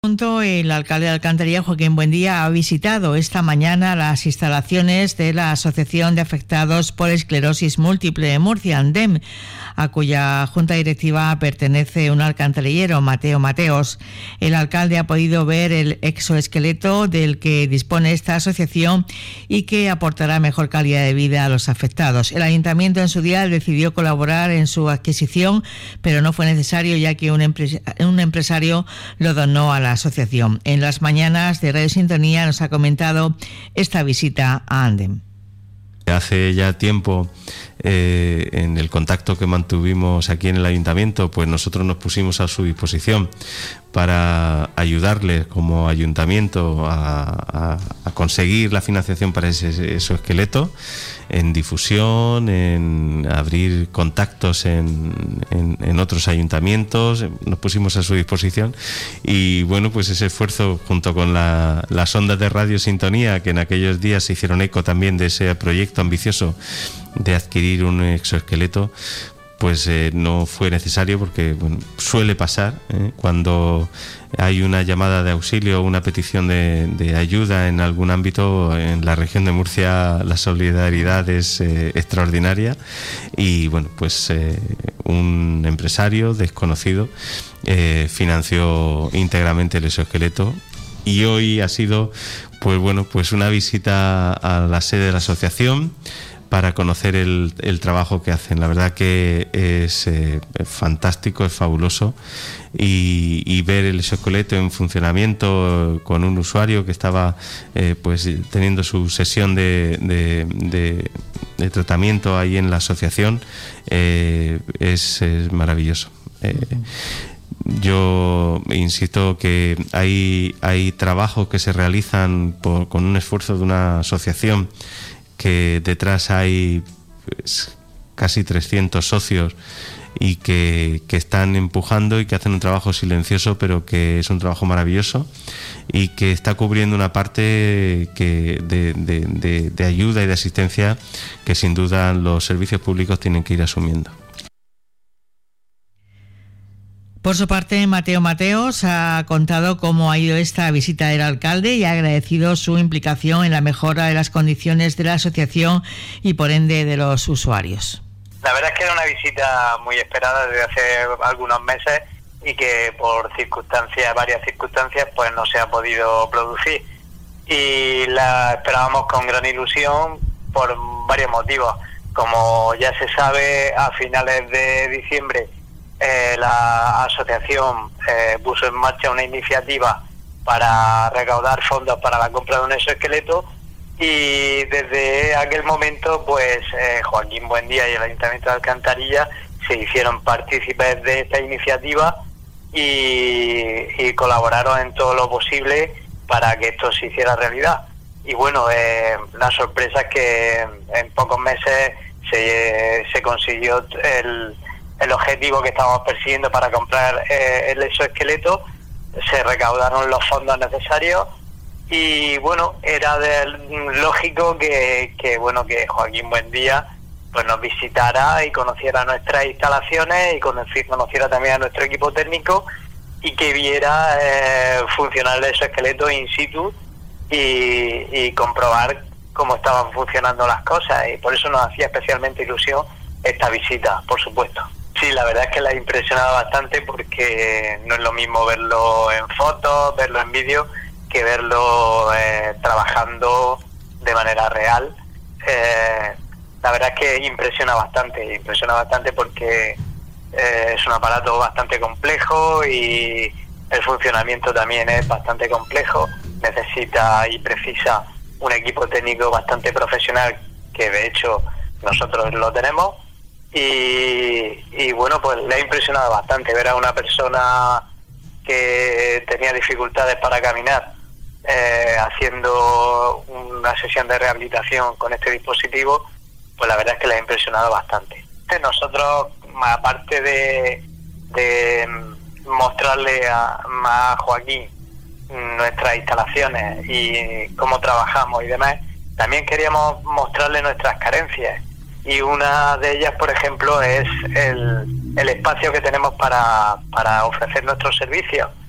El alcalde de Alcantarilla, Joaquín Buendía, ha visitado esta mañana las instalaciones de la Asociación de Afectados por Esclerosis Múltiple de Murcia, ANDEM, a cuya junta directiva pertenece un alcantarillero, Mateo Mateos. El alcalde ha podido ver el exoesqueleto del que dispone esta asociación y que aportará mejor calidad de vida a los afectados. El ayuntamiento en su día decidió colaborar en su adquisición, pero no fue necesario, ya que un empresario lo donó a la asociación. En las mañanas de Radio Sintonía nos ha comentado esta visita a ANDEM. Hace ya tiempo, en el contacto que mantuvimos aquí en el ayuntamiento, pues nosotros nos pusimos a su disposición para ayudarles como ayuntamiento a conseguir la financiación para ese esqueleto, en difusión, en abrir contactos en otros ayuntamientos. Nos pusimos a su disposición y bueno, pues ese esfuerzo junto con las ondas de Radio Sintonía, que en aquellos días se hicieron eco también de ese proyecto ambicioso de adquirir un exoesqueleto, pues no fue necesario, porque bueno, suele pasar cuando hay una llamada de auxilio o una petición de ayuda en algún ámbito. En la región de Murcia la solidaridad es extraordinaria y bueno, pues un empresario desconocido financió íntegramente el exoesqueleto. Y hoy ha sido pues bueno, pues una visita a la sede de la asociación para conocer el trabajo que hacen. La verdad que es fantástico, es fabuloso, y ver el exoesqueleto en funcionamiento con un usuario que estaba pues teniendo su sesión de tratamiento ahí en la asociación es maravilloso. Yo insisto que hay trabajos que se realizan con un esfuerzo de una asociación, que detrás hay pues casi 300 socios y que están empujando y que hacen un trabajo silencioso, pero que es un trabajo maravilloso y que está cubriendo una parte de ayuda y de asistencia que sin duda los servicios públicos tienen que ir asumiendo. Por su parte, Mateo Mateos ha contado cómo ha ido esta visita del alcalde y ha agradecido su implicación en la mejora de las condiciones de la asociación y por ende de los usuarios. La verdad es que era una visita muy esperada desde hace algunos meses y que por varias circunstancias, pues no se ha podido producir. Y la esperábamos con gran ilusión por varios motivos. Como ya se sabe, a finales de diciembre la asociación puso en marcha una iniciativa para recaudar fondos para la compra de un exoesqueleto, y desde aquel momento pues Joaquín Buendía y el Ayuntamiento de Alcantarilla se hicieron partícipes de esta iniciativa y colaboraron en todo lo posible para que esto se hiciera realidad. Y bueno, la sorpresa es que en pocos meses se consiguió el objetivo que estábamos persiguiendo para comprar el exoesqueleto. Se recaudaron los fondos necesarios y bueno, era lógico que Joaquín Buendía pues nos visitara y conociera nuestras instalaciones y conociera también a nuestro equipo técnico y que viera funcionar el exoesqueleto in situ y comprobar cómo estaban funcionando las cosas, y por eso nos hacía especialmente ilusión esta visita, por supuesto. Sí, la verdad es que la ha impresionado bastante, porque no es lo mismo verlo en fotos, verlo en vídeo, que verlo trabajando de manera real. La verdad es que impresiona bastante porque es un aparato bastante complejo y el funcionamiento también es bastante complejo. Necesita y precisa un equipo técnico bastante profesional, que de hecho nosotros lo tenemos. Y bueno, pues le ha impresionado bastante ver a una persona que tenía dificultades para caminar haciendo una sesión de rehabilitación con este dispositivo. Pues la verdad es que le ha impresionado bastante. Nosotros, aparte de mostrarle a Joaquín nuestras instalaciones y cómo trabajamos y demás, también queríamos mostrarle nuestras carencias. Y una de ellas, por ejemplo, es el espacio que tenemos para ofrecer nuestros servicios,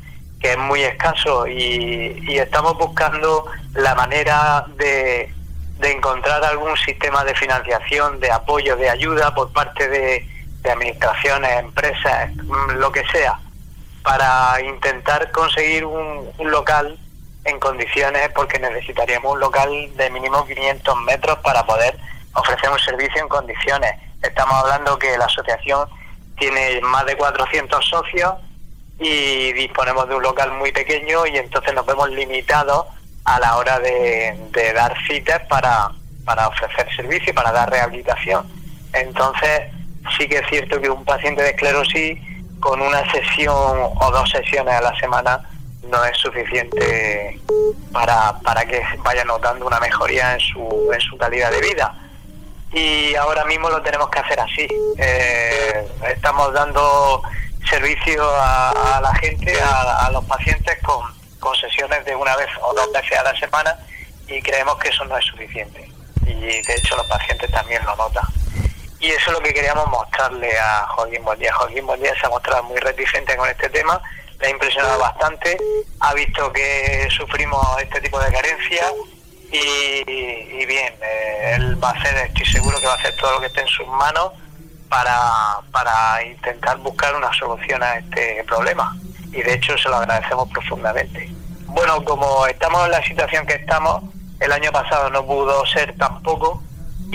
es muy escaso, y estamos buscando la manera de encontrar algún sistema de financiación, de apoyo, de ayuda por parte de administraciones, empresas, lo que sea, para intentar conseguir un local en condiciones, porque necesitaríamos un local de mínimo 500 metros para poder ofrecer un servicio en condiciones. Estamos hablando que la asociación tiene más de 400 socios y disponemos de un local muy pequeño, y entonces nos vemos limitados a la hora de dar citas para ofrecer servicio y para dar rehabilitación. Entonces sí que es cierto que un paciente de esclerosis con una sesión o 2 sesiones a la semana no es suficiente para que vaya notando una mejoría en su calidad de vida. Y ahora mismo lo tenemos que hacer así. Estamos dando servicio a la gente, a los pacientes con sesiones de 1 vez o 2 veces a la semana, y creemos que eso no es suficiente. Y de hecho los pacientes también lo notan. Y eso es lo que queríamos mostrarle a Joaquín Buendía. Joaquín Buendía se ha mostrado muy reticente con este tema, le ha impresionado bastante, ha visto que sufrimos este tipo de carencias, y bien, él va a hacer, estoy seguro que va a hacer todo lo que esté en sus manos para intentar buscar una solución a este problema, y de hecho se lo agradecemos profundamente. Bueno, como estamos en la situación que estamos, el año pasado no pudo ser tampoco,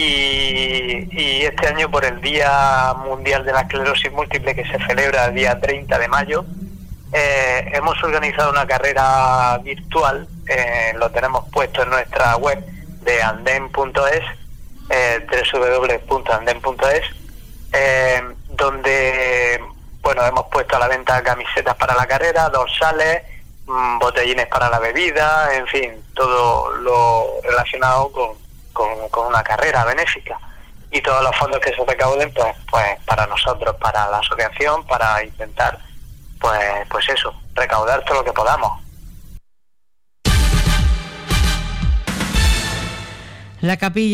y este año, por el Día Mundial de la Esclerosis Múltiple, que se celebra el día 30 de mayo, hemos organizado una carrera virtual, lo tenemos puesto en nuestra web de andem.es, www.andem.es, donde hemos puesto a la venta camisetas para la carrera, dorsales, botellines para la bebida, en fin, todo lo relacionado con una carrera benéfica, y todos los fondos que se recauden pues para nosotros, para la asociación, para intentar pues eso, recaudar todo lo que podamos. La capilla